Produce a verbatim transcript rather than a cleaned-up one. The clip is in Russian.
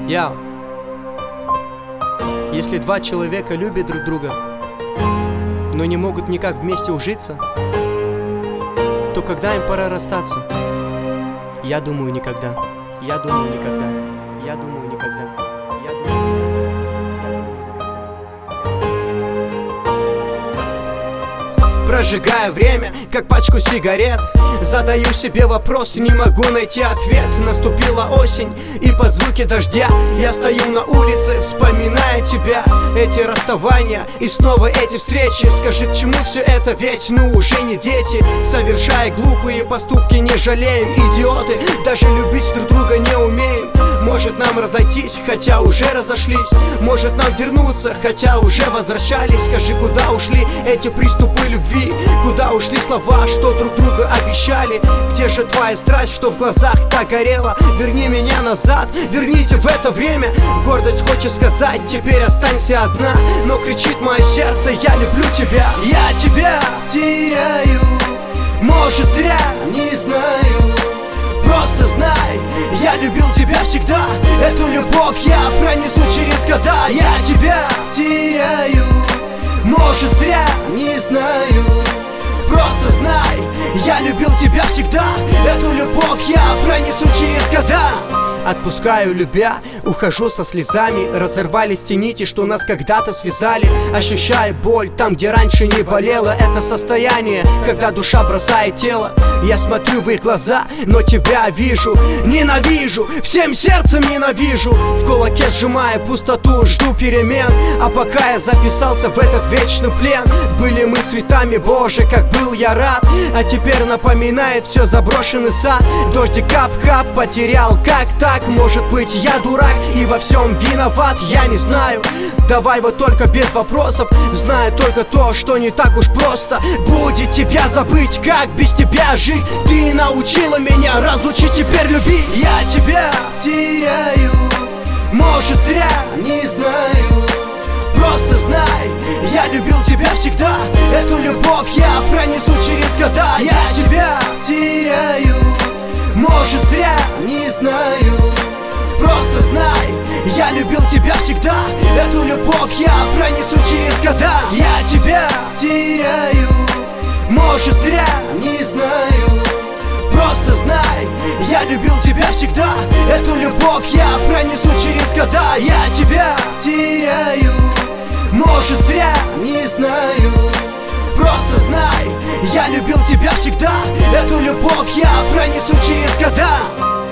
Я. Если два человека любят друг друга, но не могут никак вместе ужиться, то когда им пора расстаться? Я думаю, никогда. Я думаю, никогда. Я думаю, никогда. Я думаю... Прожигая время, как пачку сигарет, задаю себе вопрос, не могу найти ответ. Наступила осень, и под звуки дождя я стою на улице, вспоминая тебя. Эти расставания и снова эти встречи. Скажи, к чему все это, ведь ну уже не дети. Совершая глупые поступки, не жалеем, идиоты. Даже любить друг друга не умеем. Может нам разойтись, хотя уже разошлись. Может нам вернуться, хотя уже возвращались. Скажи, куда ушли эти приступы любви? Куда ушли слова, что друг друга обещали? Где же твоя страсть, что в глазах так горела? Верни меня назад, верните в это время. Гордость хочет сказать, теперь останься одна. Но кричит мое сердце, я люблю тебя. Я тебя теряю, может зря, не знаю. Просто знай, я любил тебя всегда. Эту любовь я пронесу через года. Я тебя теряю, может зря, не знаю. Просто знай, я любил тебя всегда. Эту любовь я пронесу через года. Отпускаю, любя, ухожу со слезами. Разорвались те нити, что нас когда-то связали. Ощущаю боль там, где раньше не болело. Это состояние, когда душа бросает тело. Я смотрю в их глаза, но тебя вижу. Ненавижу, всем сердцем ненавижу. В кулаке сжимая пустоту, жду перемен. А пока я записался в этот вечный плен, были мы цветами, боже, как был я рад. А теперь напоминает все заброшенный сад. Дождик кап-кап, потерял, как так? Может быть, я дурак и во всем виноват, я не знаю. Давай вот только без вопросов. Знаю только то, что не так уж просто будет тебя забыть, как без тебя жить. Ты научила меня, разучи теперь любить. Я тебя теряю, может зря, не знаю. Просто знай, я любил тебя всегда. Эту любовь я пронесу через года. Я тебя теряю, может зря, не знаю. Просто знай, я любил тебя всегда. Эту любовь я пронесу через года. Я тебя теряю, может зря, не знаю. Просто знай, я любил тебя всегда. Эту любовь я пронесу через года. Я тебя теряю, может зря, не знаю. Просто знай, я любил тебя всегда. Эту любовь я пронесу через года.